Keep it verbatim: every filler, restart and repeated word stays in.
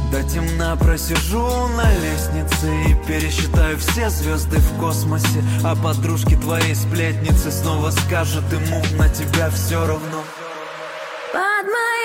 До темна просижу на лестнице и пересчитаю все звезды в космосе. А подружки твоей сплетницы снова скажут ему: на тебя все равно. Под моей